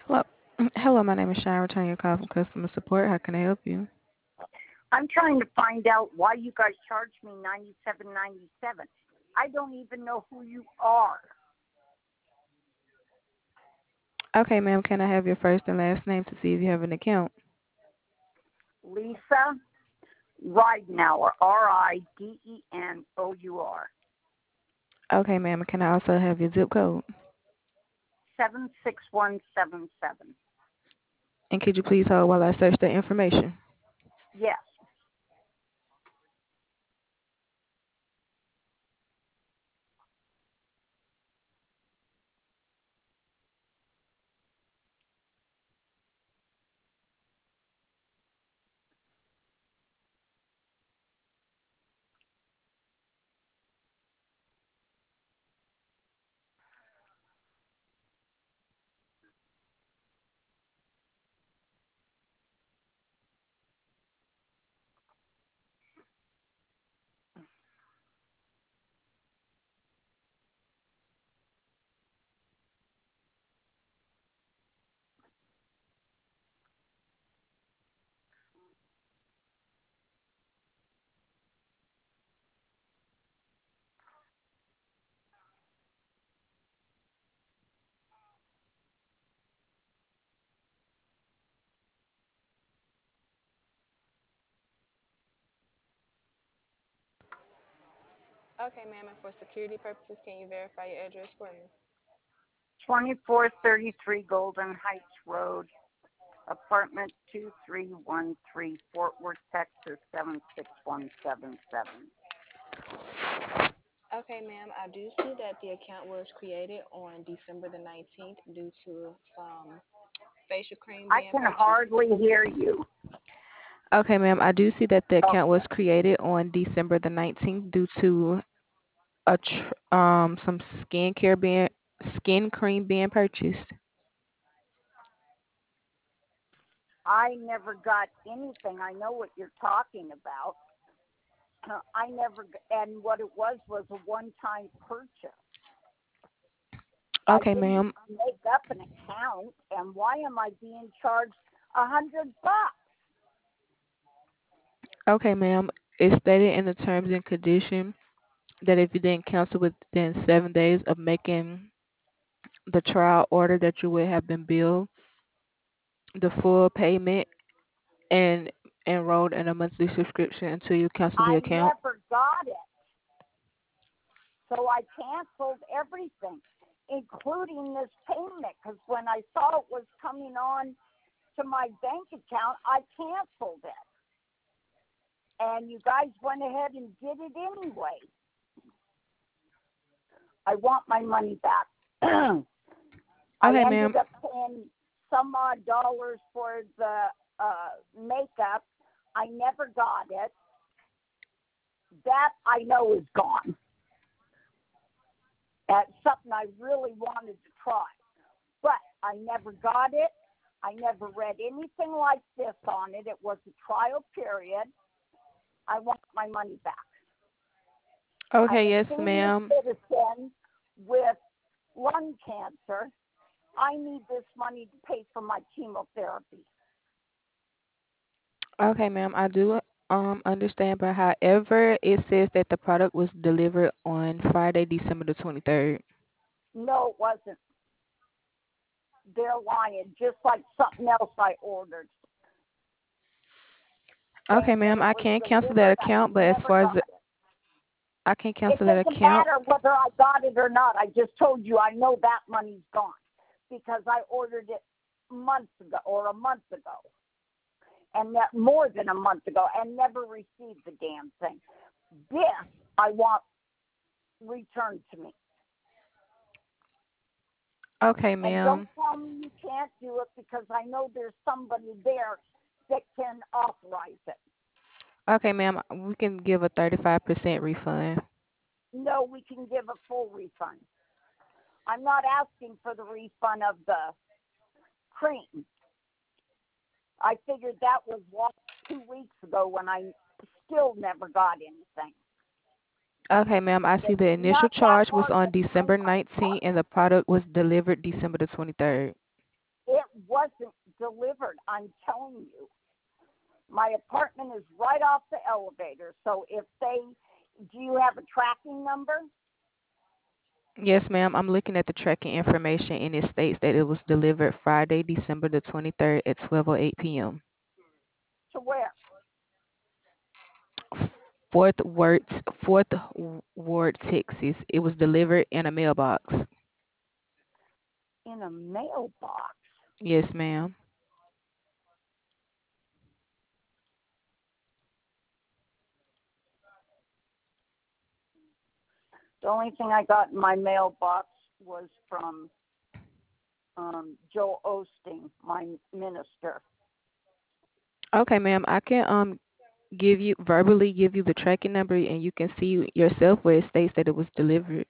Hello, hello. My name is Shine. Returning your call from customer support. How can I help you? I'm trying to find out why you guys charge me $97.97. I don't even know who you are. Okay, ma'am. Can I have your first and last name to see if you have an account? Lisa Ridenauer, Ridenour, Okay, ma'am. Can I also have your zip code? 76177. And could you please hold while I search the information? Yes. Okay, ma'am. And for security purposes, can you verify your address for me? 2433 Golden Heights Road, apartment 2313, Fort Worth, Texas 76177. Okay, ma'am. I do see that the account was created on December the 19th due to some facial cream I being can purchased. hardly hear you. Okay, ma'am. I do see that the Oh, account was created on December the 19th due to some skin cream being purchased. I never got anything. I know what you're talking about. I never, and what it was a one-time purchase. I Okay, didn't ma'am. make up an account, and why am I being charged $100? Okay, ma'am. It's stated in the terms and condition that if you didn't cancel within 7 days of making the trial order, that you would have been billed the full payment and enrolled in a monthly subscription until you cancel the I account. never got it, so I canceled everything, including this payment, because when I saw it was coming on to my bank account, I canceled it, and you guys went ahead and did it anyway. I want my money back. I Okay, ma'am. ended up paying some odd dollars for the makeup. I never got it. That I know is gone. That's something I really wanted to try, but I never got it. I never read anything like this on it. It was a trial period. I want my money back. I'm Okay, a yes, senior ma'am. citizen with lung cancer. I need this money to pay for my chemotherapy. Okay, ma'am. I do understand, but however, it says that the product was delivered on Friday, December the 23rd. No, it wasn't. They're lying, just like something else I ordered, Okay, saying that ma'am. it I was can cancel that delivered. I account, but as never far as got it. I can It cancel that doesn't account. matter whether I got it or not. I just told you I know that money's gone because I ordered it months ago or a month ago, and that more than a month ago, and never received the damn thing. This I want returned to me. Okay, And don't ma'am. tell me you can't do it because I know there's somebody there that can authorize it. Okay, ma'am. We can give a 35% refund. No, we can give a full refund. I'm not asking for the refund of the cream. I figured that was lost 2 weeks ago when I still never got anything. Okay, ma'am. I see It's the initial not that charge was hard to on find December my 19th money. and the product was delivered December the 23rd. It wasn't delivered. I'm telling you. My apartment is right off the elevator. So if they, do you have a tracking number? Yes, ma'am. I'm looking at the tracking information and it states that it was delivered Friday, December the 23rd at 12:08 p.m. To where? Fourth Ward, Texas. It was delivered in a mailbox. In a mailbox. Yes, ma'am. The only thing I got in my mailbox was from Joel Osteen, my minister. Okay, ma'am. I can give you the tracking number and you can see yourself where it states that it was delivered.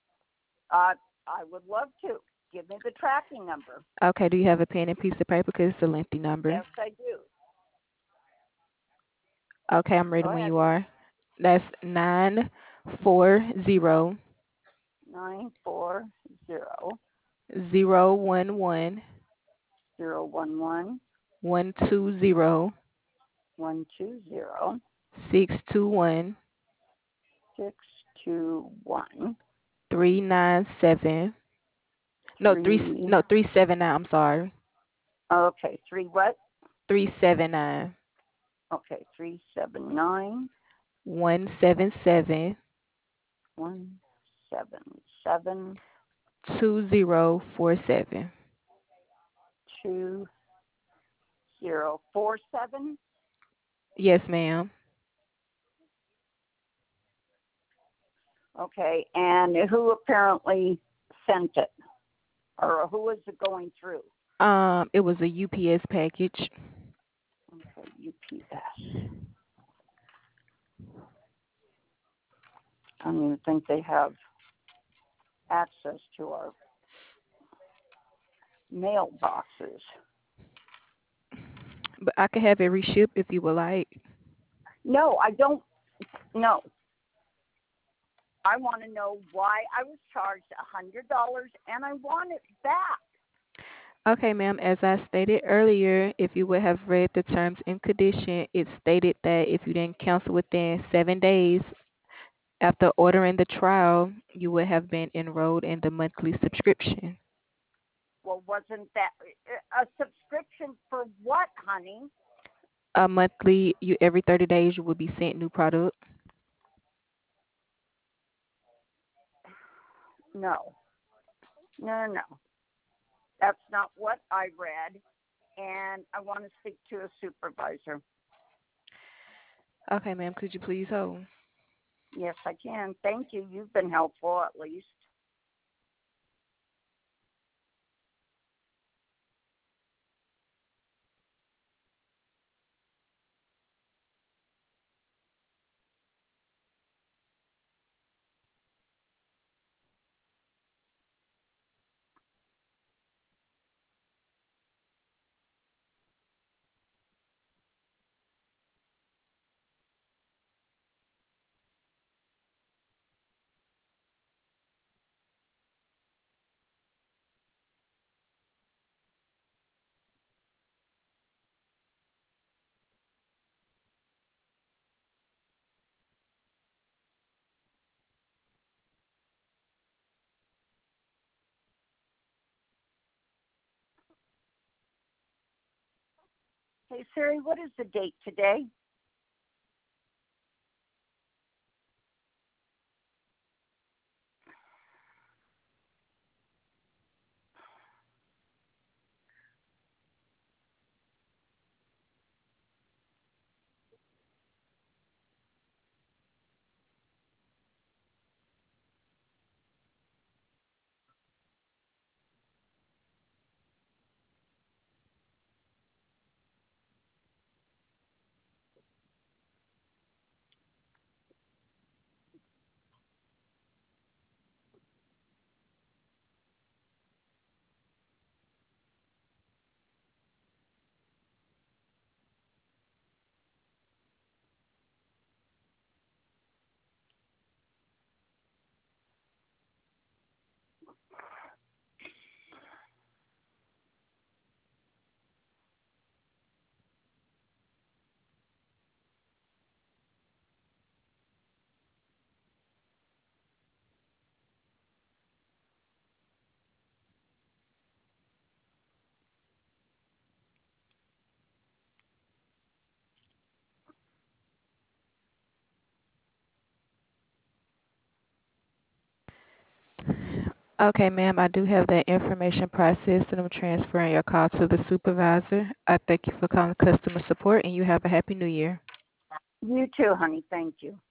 I would love to. Give me the tracking number. Okay, do you have a pen and piece of paper? Because it's a lengthy number. Yes, I do. Okay, I'm ready Go when ahead. you are. That's 940 940 011 011 120 120 621 621 397. No, 3. 379. I'm sorry. Okay, 3 what? 379 Okay, 379 177 177 2047. 2047. Yes, ma'am. Okay, and who apparently sent it? Or who is it going through? It was a UPS package. Okay, UPS. I don't even think they have access to our mailboxes. But I can have it reshipped if you would like. No, I don't. No, I want to know why I was charged $100 and I want it back. Okay, ma'am. As I stated earlier, if you would have read the terms and condition, it stated that if you didn't cancel within 7 days after ordering the trial, you would have been enrolled in the monthly subscription. Well, wasn't that a subscription for what, honey? A monthly, you every 30 days you will be sent new product. No, no, no, no. That's not what I read. And I want to speak to a supervisor. Okay, ma'am. Could you please hold? Yes, I can. Thank you. You've been helpful at least. Hey, Siri, what is the date today? Okay, ma'am, I do have that information processed and I'm transferring your call to the supervisor. I thank you for calling customer support and you have a happy new year. You too, honey. Thank you.